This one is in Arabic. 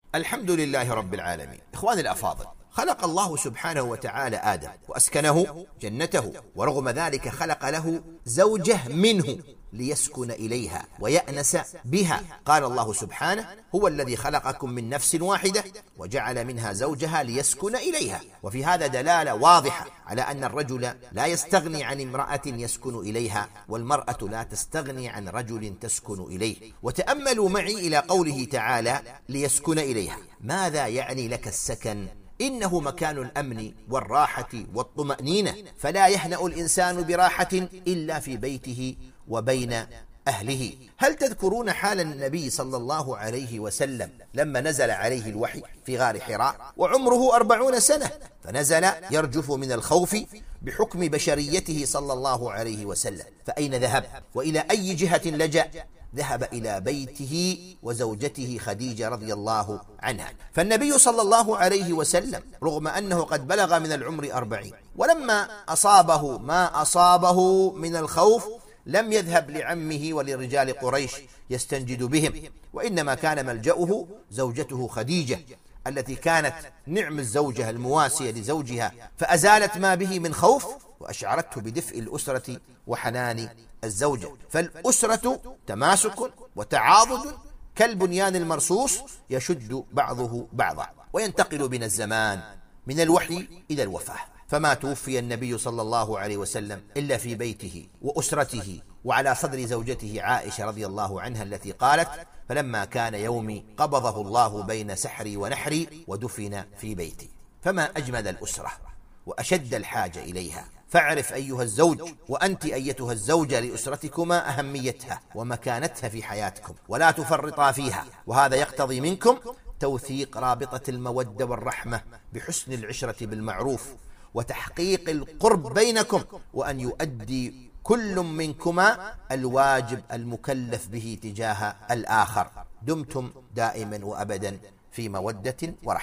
الحمد لله رب العالمين. إخواني الأفاضل، خلق الله سبحانه وتعالى آدم وأسكنه جنته، ورغم ذلك خلق له زوجة منه ليسكن إليها ويأنس بها. قال الله سبحانه: هو الذي خلقكم من نفس واحدة وجعل منها زوجها ليسكن إليها. وفي هذا دلالة واضحة على أن الرجل لا يستغني عن امرأة يسكن إليها، والمرأة لا تستغني عن رجل تسكن إليه. وتأملوا معي إلى قوله تعالى: ليسكن إليها. ماذا يعني لك السكن؟ إنه مكان الأمن والراحة والطمأنينة، فلا يهنأ الإنسان براحة إلا في بيته وبين أهله. هل تذكرون حال النبي صلى الله عليه وسلم لما نزل عليه الوحي في غار حراء وعمره 40 سنة، فنزل يرجف من الخوف بحكم بشريته صلى الله عليه وسلم، فأين ذهب وإلى أي جهة لجأ؟ ذهب إلى بيته وزوجته خديجة رضي الله عنها. فالنبي صلى الله عليه وسلم رغم أنه قد بلغ من العمر 40، ولما أصابه ما أصابه من الخوف لم يذهب لعمه ولرجال قريش يستنجد بهم، وإنما كان ملجأه زوجته خديجة التي كانت نعم الزوجة المواسية لزوجها، فأزالت ما به من خوف وأشعرته بدفء الأسرة وحنان الزوجة. فالأسرة تماسك وتعاضد كالبنيان المرصوص يشد بعضه بعضا. وينتقل بنا الزمان من الوحي إلى الوفاة، فما توفي النبي صلى الله عليه وسلم إلا في بيته وأسرته وعلى صدر زوجته عائشة رضي الله عنها التي قالت: فلما كان يومي قبضه الله بين سحري ونحري ودفن في بيتي. فما أجمل الأسرة وأشد الحاجة إليها. فاعرف أيها الزوج وأنت أيتها الزوجة لأسرتكما أهميتها ومكانتها في حياتكم، ولا تفرطا فيها. وهذا يقتضي منكم توثيق رابطة المودة والرحمة بحسن العشرة بالمعروف وتحقيق القرب بينكم، وأن يؤدي كل منكما الواجب المكلف به تجاه الآخر. دمتم دائما وأبدا في مودة ورحمة.